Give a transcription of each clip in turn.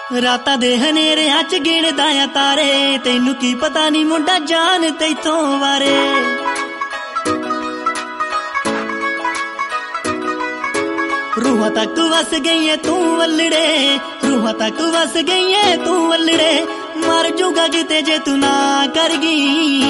ਰਾਤਾਂ ਦੇ ਹਨੇਰਿਆਂ ਚ ਗਿਣਦਾ ਆ ਤਾਰੇ, ਤੈਨੂੰ ਕੀ ਪਤਾ ਨੀ ਮੁੰਡਾ ਜਾਨ ਤੈਥੋਂ ਵਾਰੇ। ਰੂਹਾਂ ਤੱਕ ਵਸ ਗਈਏ ਤੂੰ ਵੱਲੜੇ, ਰੂਹਾਂ ਤੱਕ ਵਸ ਗਈਏ ਤੂੰ ਵੱਲੜੇ, ਮਰ ਜੂਗਾ ਕਿਤੇ ਜੇ ਤੂੰ ਨਾ ਕਰ ਗਈ।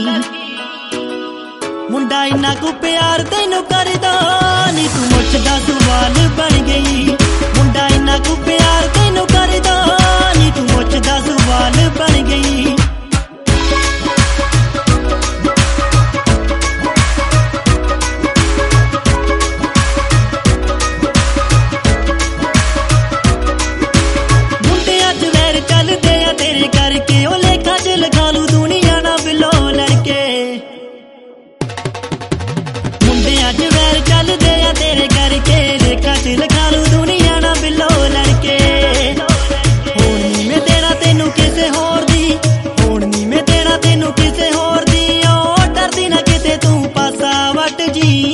ਮੁੰਡਾ ਇੰਨਾ ਕੁ ਪਿਆਰ ਤੈਨੂੰ ਕਰਦਾ ਨੀ, ਤੂੰ ਮੁੱਛ ਦਾ ਸਵਾਲ ਬਣ ਗਈ। ਮੁੰਡਾ ਇੰਨਾ ਕੁ ਪਿਆਰ ਤੈਨੂੰ ਕਰਦਾ ਨੀ, ਤੂੰ ਮੁੱਛ ਦਾ ਸਵਾਲ ਬਣ ਗਈ। ਮੁੰਡਿਆਂ ਚ ਵੈਰ ਚੱਲਦੇ ਆ ਤੇਰੇ ਕਰਕੇ, ਉਹ ਲੇਖਾਂ ਚ ਲਿਖਾ ਲੂ ਦੁਨੀਆ ਨਾ ਬਿਲੋ ਲੜਕੇ। ਮੁੰਡਿਆਂ ਚ ਵੈਰ ਚੱਲਦੇ ਆ ਤੇਰੇ ਕਰਕੇ, ਲੇਖਾਂ ਚ ਲਿਖਾ ਲੂ ਦੁਨੀਆ ਨਾ ਬਿਲੋ ਲੜਕੇ। ਹੁਣ ਨੀ ਮੈਂ ਦੇਣਾ ਤੈਨੂੰ ਕਿਸੇ ਹੋਰ ਦੀ, ਹੁਣ ਨੀ ਮੈਂ ਦੇਣਾ ਤੈਨੂੰ ਕਿਸੇ ਹੋਰ ਦੀ, ਉਹ ਡਰਦੀ ਨਾ ਕਿਤੇ ਤੂੰ ਪਾਸਾ ਵੱਟ ਜੀ।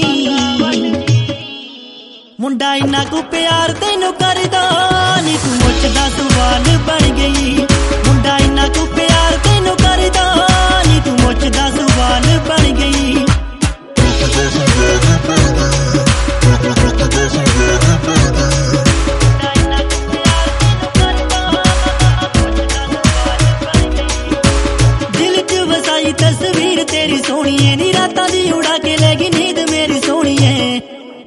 ਮੁੰਡਾ ਇੰਨਾ ਕੁ ਪਿਆਰ ਤੈਨੂੰ ਕਰਦਾ ਨੀ, ਤੂੰ ਮੁੱਛ ਦਾ ਸਵਾਲ ਬਣ ਗਈ। ਮੁੰਡਾ ਇੰਨਾ ਕੁ ਪਿਆਰ ਤੈਨੂੰ ਕਰਦਾ ਨੀ, ਤੂੰ ਮੁੱਛ ਦਾ ਸਵਾਲ ਬਣ ਗਈ। ਦਿਲ ਚ ਵਸਾਈ ਤਸਵੀਰ ਤੇਰੀ ਸੋਹਣੀਏ ਨੀ, ਰਾਤਾਂ ਦੀ ਉਡਾ ਕੇ ਲੈ ਗਈ ਨੀਂਦ ਮੇਰੀ ਸੋਹਣੀਏ।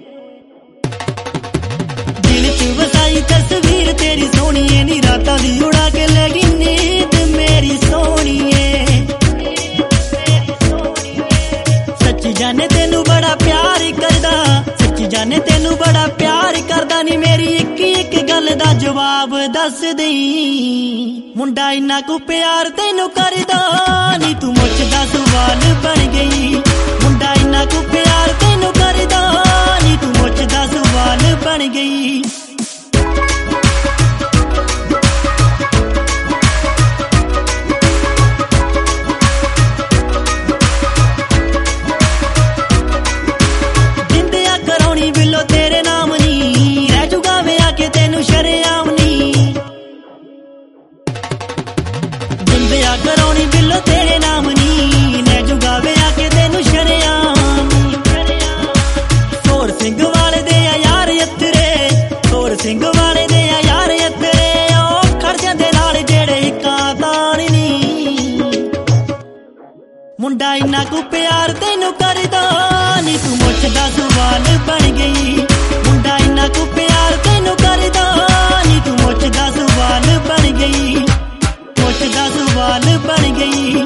ਦਿਲ ਚ ਵਸਾਈ ਤਸਵੀਰ ਤੇਰੀ ਸੋਹਣੀਏ ਨੀ, ਰਾਤਾਂ ਦੀ ਉਡਾ ਕੇ ਲੈ ਗਈ ਨੀਂਦ ਮੇਰੀ ਸੋਹਣੀਏ। ਸੱਚੀ ਜਾਣੇ ਤੈਨੂੰ ਬੜਾ ਪਿਆਰ ਕਰਦਾ, ਸੱਚੀ ਜਾਣੇ ਤੈਨੂੰ ਬੜਾ ਪਿਆਰ ਕਰਦਾ ਨੀ, ਮੇਰੀ ਇੱਕ ਇੱਕ ਗੱਲ ਦਾ ਜਵਾਬ ਦੱਸ ਦੇਈਂ। ਮੁੰਡਾ ਇੰਨਾ ਕੁ ਪਿਆਰ ਤੈਨੂੰ ਕਰਦਾ ਨੀ, ਤੂੰ ਮੁੱਛ ਦਾ ਸਵਾਲ ਬਣ ਗਈ। ਮੁੰਡਾ ਇੰਨਾ ਕੁ ਪਿਆਰ ਤੈਨੂੰ ਕਰਦਾ ਨੀ, ਤੂੰ ਮੁੱਛ ਦਾ ਸਵਾਲ ਬਣ ਗਈ। ਜਿੰਦਿਆ ਕਰਾਉਣੀ ਬਿੱਲੋ ਤੇਰੇ ਨਾਮ ਨੀ, ਰਹਿ ਜੂਗਾ ਵਿਆਹ ਕੇ ਤੈਨੂੰ ਸ਼ਰੇਆਮ ਨੀ। ਜਿੰਦਿਆ ਕਰਾਉਣੀ ਬਿੱਲੋ ਤੇਰੇ ਨਾਮ ਨੀ, ਰਹਿ ਜੂਗਾ ਵਿਆਹ ਕੇ ਤੈਨੂੰ ਸ਼ਰੇਆਮ। ਸੋਹਰ ਸਿੰਘ ਵਾਲੇ ਦੇ ਆ ਯਾਰ ਯੱਤਰੇ, ਸੋਹਰ ਸਿੰਘ ਵਾਲੇ ਦੇ ਆ ਯਾਰ ਯੱਤਰੇ, ਉਹ ਖੜ ਜਾਂਦੇ ਨਾਲ ਜਿਹੜੇ ਇੱਕਾਂ ਤਾਣ ਨੀ। ਮੁੰਡਾ ਇੰਨਾ ਕੁ ਪਿਆਰ ਤੈਨੂੰ ਕਰਦਾ ਨੀ, ਤੂੰ ਮੁੱਛ ਦਾ ਸਵਾਲ ਬਣ ਗਈ। ਮੁੰਡਾ ਇੰਨਾ ਕੁ ਪਿਆਰ ਤੈਨੂੰ ਕਰਦਾ ਨੀ, ਤੂੰ ਮੁੱਛ ਦਾ ਸਵਾਲ ਬਣ ਗਈ। ਮੁੱਛ ਦਾ ਸਵਾਲ ਬਣ ਗਈ।